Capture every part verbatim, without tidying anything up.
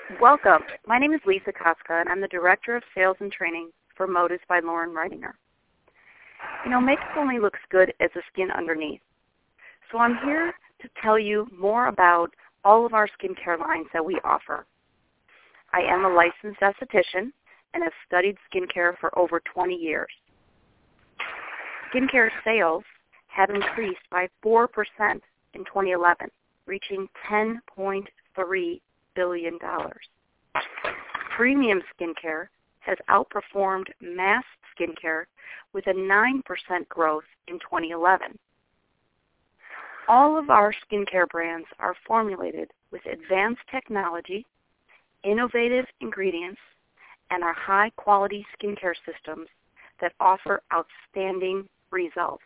Welcome. My name is Lisa Koska, and I'm the Director of Sales and Training for Modus by Lauren Reitinger. You know, makeup only looks good as the skin underneath. So I'm here to tell you more about all of our skincare lines that we offer. I am a licensed esthetician and have studied skincare for over twenty years. Skincare sales have increased by four percent in twenty eleven, reaching ten point three billion dollars. Premium skincare has outperformed mass skincare with a nine percent growth in twenty eleven. All of our skincare brands are formulated with advanced technology, innovative ingredients, and our high-quality skincare systems that offer outstanding results.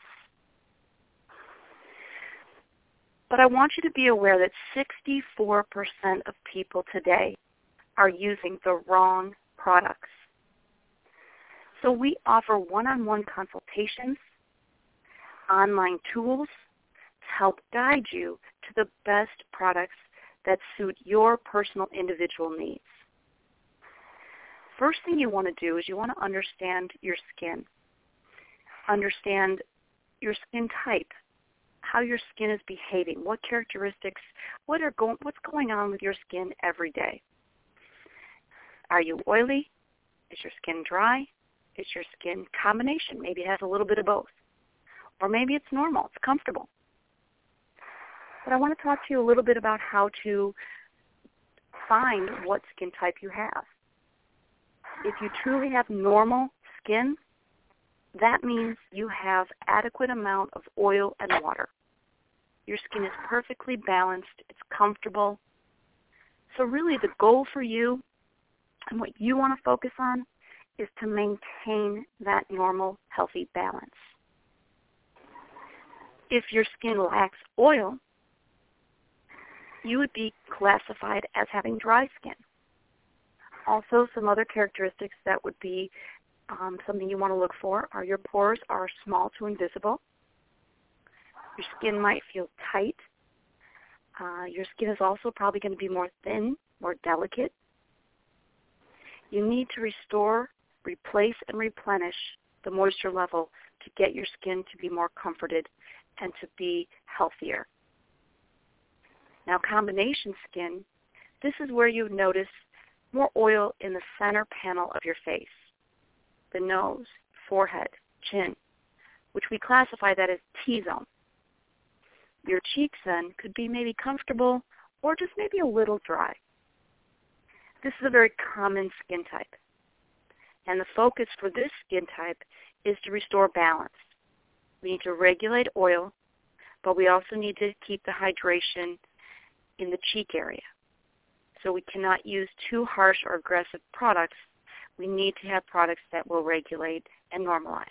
But I want you to be aware that sixty-four percent of people today are using the wrong products. So we offer one-on-one consultations, online tools to help guide you to the best products that suit your personal individual needs. First thing you want to do is you want to understand your skin. Understand your skin type, how your skin is behaving, what characteristics, what are go- what's going on with your skin every day. Are you oily? Is your skin dry? Is your skin combination? Maybe it has a little bit of both. Or maybe it's normal, it's comfortable. But I want to talk to you a little bit about how to find what skin type you have. If you truly have normal skin, that means you have adequate amount of oil and water. Your skin is perfectly balanced, it's comfortable. So really the goal for you and what you want to focus on is to maintain that normal, healthy balance. If your skin lacks oil, you would be classified as having dry skin. Also, some other characteristics that would be um, something you want to look for are your pores are small to invisible. Your skin might feel tight. Uh, your skin is also probably going to be more thin, more delicate. You need to restore, replace, and replenish the moisture level to get your skin to be more comforted and to be healthier. Now, combination skin, this is where you notice more oil in the center panel of your face, the nose, forehead, chin, which we classify that as T-zone. Your cheeks then could be maybe comfortable or just maybe a little dry. This is a very common skin type. And the focus for this skin type is to restore balance. We need to regulate oil, but we also need to keep the hydration in the cheek area. So we cannot use too harsh or aggressive products. We need to have products that will regulate and normalize.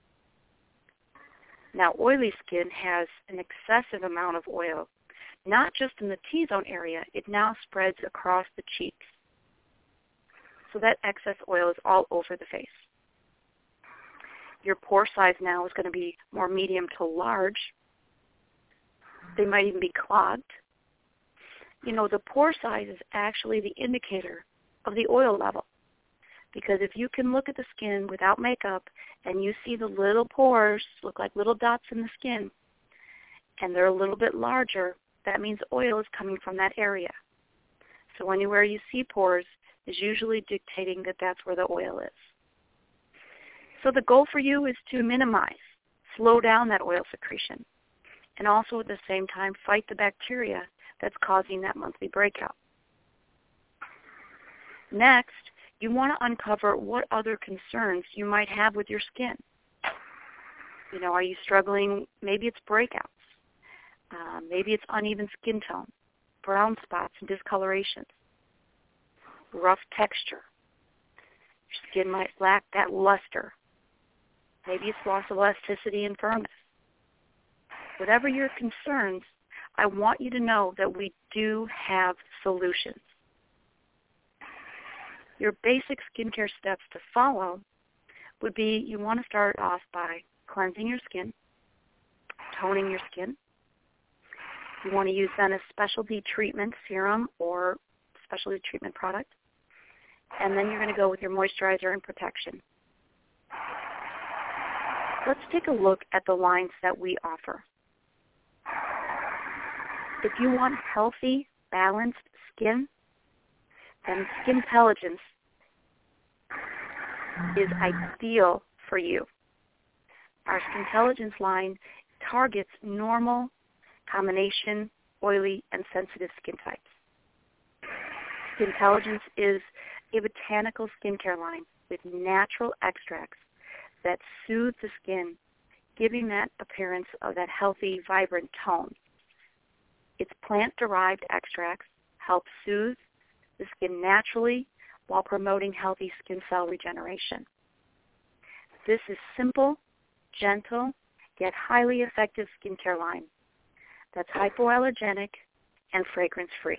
Now, oily skin has an excessive amount of oil, not just in the T-zone area. It now spreads across the cheeks. So that excess oil is all over the face. Your pore size now is going to be more medium to large. They might even be clogged. You know, the pore size is actually the indicator of the oil level. Because if you can look at the skin without makeup and you see the little pores look like little dots in the skin and they're a little bit larger, that means oil is coming from that area. So anywhere you see pores is usually dictating that that's where the oil is. So the goal for you is to minimize, slow down that oil secretion, and also at the same time fight the bacteria that's causing that monthly breakout. Next, you want to uncover what other concerns you might have with your skin. You know, are you struggling? Maybe it's breakouts. Uh, maybe it's uneven skin tone, brown spots and discolorations, rough texture. Your skin might lack that luster. Maybe it's loss of elasticity and firmness. Whatever your concerns, I want you to know that we do have solutions. Your basic skincare steps to follow would be you want to start off by cleansing your skin, toning your skin. You want to use then a specialty treatment, serum or specialty treatment product. And then you're going to go with your moisturizer and protection. Let's take a look at the lines that we offer. If you want healthy, balanced skin, then Skintelligence is ideal for you. Our Skintelligence line targets normal, combination, oily, and sensitive skin types. Skintelligence is a botanical skincare line with natural extracts that soothe the skin, giving that appearance of that healthy, vibrant tone. Its plant-derived extracts help soothe the skin naturally while promoting healthy skin cell regeneration. This is simple, gentle, yet highly effective skincare line that's hypoallergenic and fragrance-free.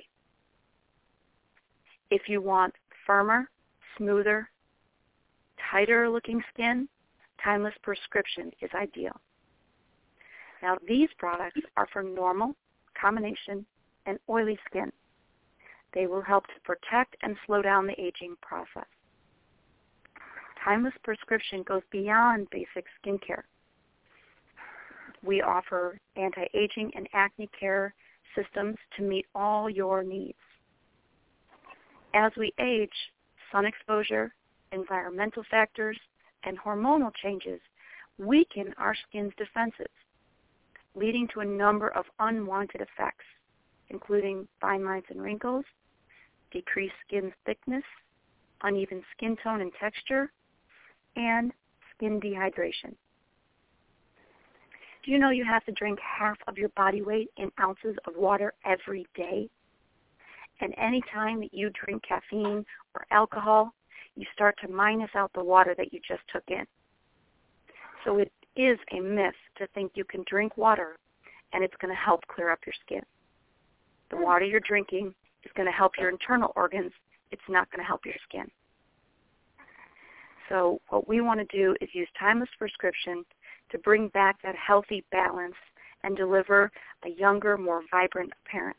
If you want firmer, smoother, tighter-looking skin, Timeless Prescription is ideal. Now, these products are for normal, combination, and oily skin. They will help to protect and slow down the aging process. Timeless Prescription goes beyond basic skincare. We offer anti-aging and acne care systems to meet all your needs. As we age, sun exposure, environmental factors, and hormonal changes weaken our skin's defenses, leading to a number of unwanted effects, including fine lines and wrinkles, decreased skin thickness, uneven skin tone and texture, and skin dehydration. Do you know you have to drink half of your body weight in ounces of water every day? And any time that you drink caffeine or alcohol, you start to minus out the water that you just took in. So it is a myth to think you can drink water and it's going to help clear up your skin. The water you're drinking is going to help your internal organs. It's not going to help your skin. So what we want to do is use Timeless Prescription to bring back that healthy balance and deliver a younger, more vibrant appearance.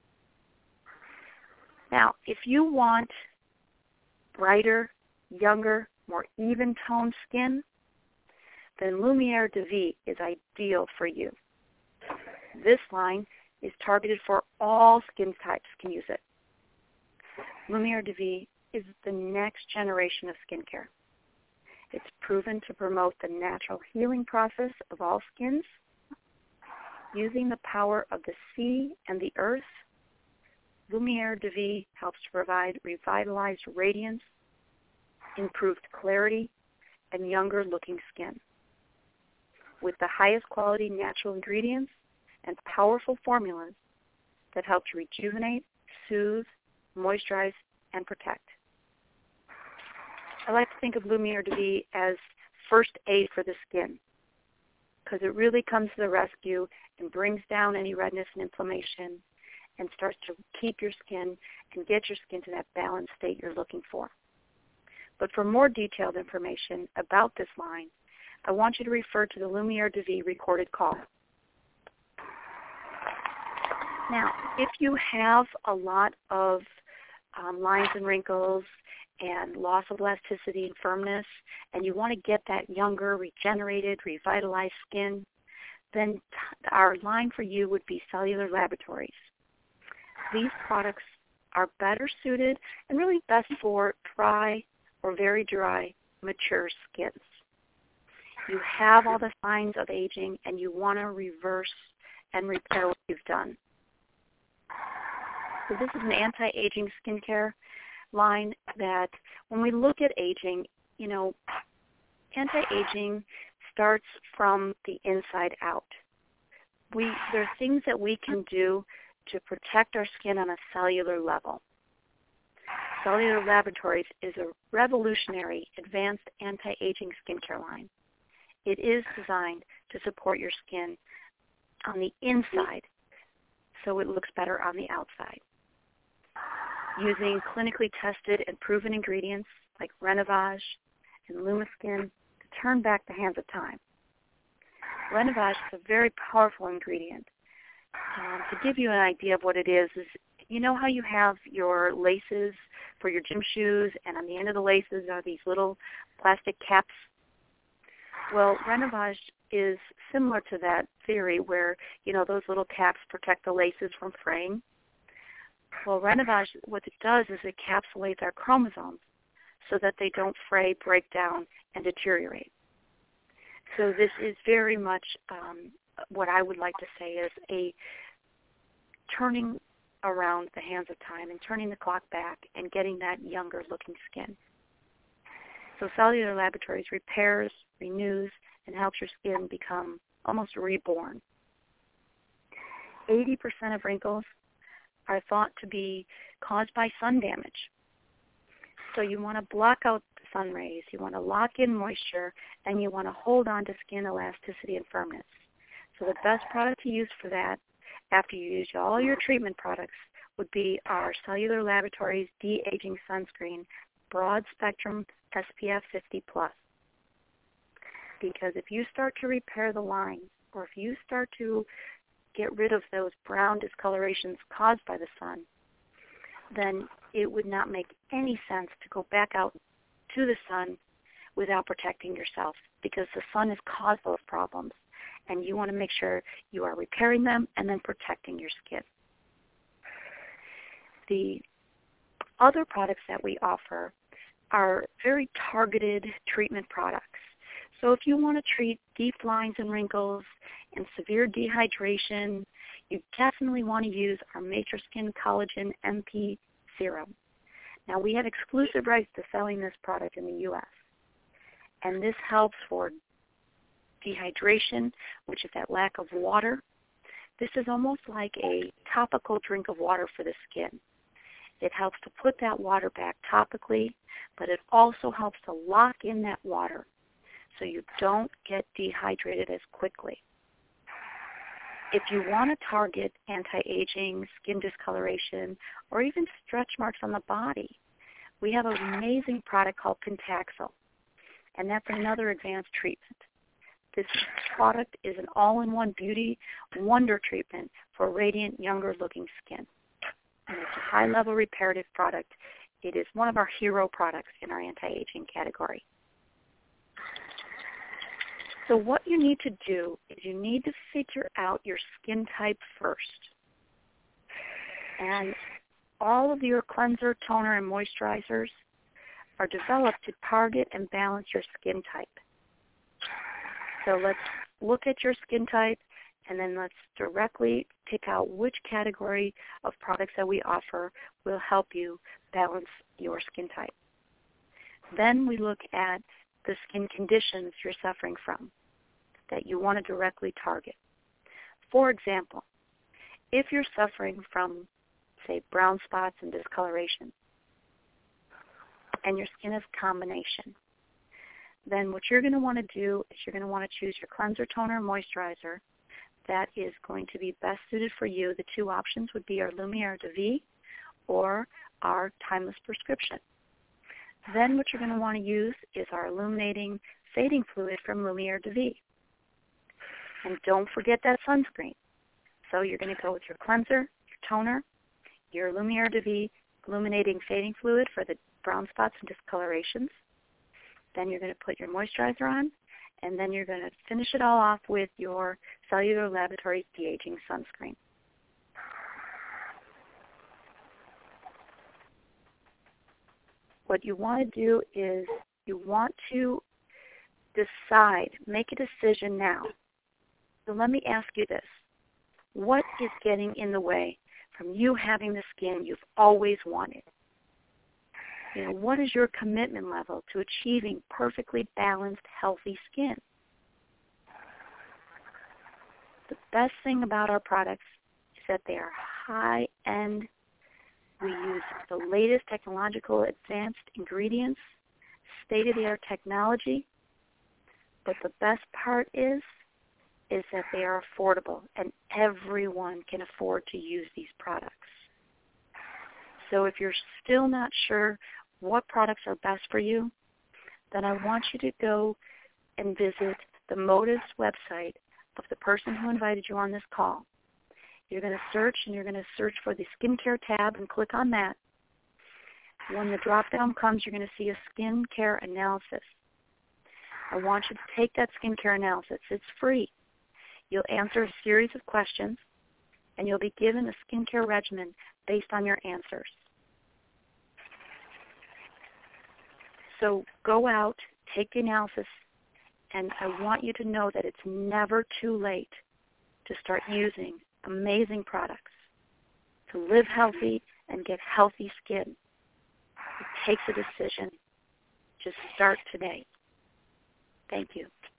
Now, if you want brighter, younger, more even-toned skin, then Lumiere de Vie is ideal for you. This line is targeted for all skin types can use it. Lumiere de Vie is the next generation of skincare. It's proven to promote the natural healing process of all skins. Using the power of the sea and the earth, Lumiere de Vie helps to provide revitalized radiance, improved clarity, and younger-looking skin. With the highest quality natural ingredients and powerful formulas that help to rejuvenate, soothe, moisturize, and protect. I like to think of Lumiere de Vie as first aid for the skin because it really comes to the rescue and brings down any redness and inflammation and starts to keep your skin and get your skin to that balanced state you're looking for. But for more detailed information about this line, I want you to refer to the Lumiere de Vie recorded call. Now, if you have a lot of um, lines and wrinkles and loss of elasticity and firmness, and you want to get that younger, regenerated, revitalized skin, then t- our line for you would be Cellular Laboratories. These products are better suited and really best for dry or very dry, mature skins. You have all the signs of aging, and you want to reverse and repair what you've done. So this is an anti-aging skincare line that when we look at aging, you know, anti-aging starts from the inside out. We there are things that we can do to protect our skin on a cellular level. Cellular Laboratories is a revolutionary advanced anti-aging skincare line. It is designed to support your skin on the inside so it looks better on the outside. Using clinically tested and proven ingredients like Renovage and Lumiskin to turn back the hands of time. Renovage is a very powerful ingredient. Um, to give you an idea of what it is, is it you know how you have your laces for your gym shoes, and on the end of the laces are these little plastic caps? Well, Renovage is similar to that theory where, you know, those little caps protect the laces from fraying. Well, Renovage, what it does is it encapsulates our chromosomes so that they don't fray, break down, and deteriorate. So this is very much um, what I would like to say is a turning around the hands of time and turning the clock back and getting that younger-looking skin. So Cellular Laboratories repairs, renews, and helps your skin become almost reborn. eighty percent of wrinkles are thought to be caused by sun damage. So you want to block out the sun rays, you want to lock in moisture, and you want to hold on to skin elasticity and firmness. So the best product to use for that, after you use all your treatment products, would be our Cellular Laboratories De-Aging Sunscreen Broad Spectrum S P F fifty plus. Because if you start to repair the lines, or if you start to get rid of those brown discolorations caused by the sun, then it would not make any sense to go back out to the sun without protecting yourself, because the sun has caused those problems, and you want to make sure you are repairing them and then protecting your skin. The other products that we offer are very targeted treatment products. So if you want to treat deep lines and wrinkles and severe dehydration, you definitely want to use our Matraskin Collagen M P Serum. Now, we have exclusive rights to selling this product in the U S, and this helps for dehydration, which is that lack of water. This is almost like a topical drink of water for the skin. It helps to put that water back topically, but it also helps to lock in that water so you don't get dehydrated as quickly. If you want to target anti-aging, skin discoloration, or even stretch marks on the body, we have an amazing product called Pentaxel, and that's another advanced treatment. This product is an all-in-one beauty wonder treatment for radiant, younger-looking skin. And it's a high-level reparative product. It is one of our hero products in our anti-aging category. So what you need to do is you need to figure out your skin type first. And all of your cleanser, toner, and moisturizers are developed to target and balance your skin type. So let's look at your skin type, and then let's directly pick out which category of products that we offer will help you balance your skin type. Then we look at the skin conditions you're suffering from that you want to directly target. For example, if you're suffering from, say, brown spots and discoloration, and your skin is combination, then what you're going to want to do is you're going to want to choose your cleanser, toner, and moisturizer that is going to be best suited for you. The two options would be our Lumiere de Vie or our Timeless Prescription. Then what you're going to want to use is our illuminating fading fluid from Lumiere de Vie. And don't forget that sunscreen. So you're going to go with your cleanser, your toner, your Lumiere de Vie illuminating fading fluid for the brown spots and discolorations. Then you're going to put your moisturizer on, and then you're going to finish it all off with your Cellular Laboratories De-Aging Sunscreen. What you want to do is you want to decide, make a decision now. So let me ask you this. What is getting in the way from you having the skin you've always wanted? You know, what is your commitment level to achieving perfectly balanced, healthy skin? The best thing about our products is that they are high-end. We use the latest technological advanced ingredients, state-of-the-art technology. But the best part is, is that they are affordable, and everyone can afford to use these products. So if you're still not sure what products are best for you, then I want you to go and visit the Motives website of the person who invited you on this call. You're going to search, and you're going to search for the skincare tab and click on that. When the drop-down comes, you're going to see a skincare analysis. I want you to take that skincare analysis. It's free. You'll answer a series of questions, and you'll be given a skincare regimen based on your answers. So go out, take the analysis, and I want you to know that it's never too late to start using amazing products to live healthy and get healthy skin. It takes a decision. Just start today. Thank you.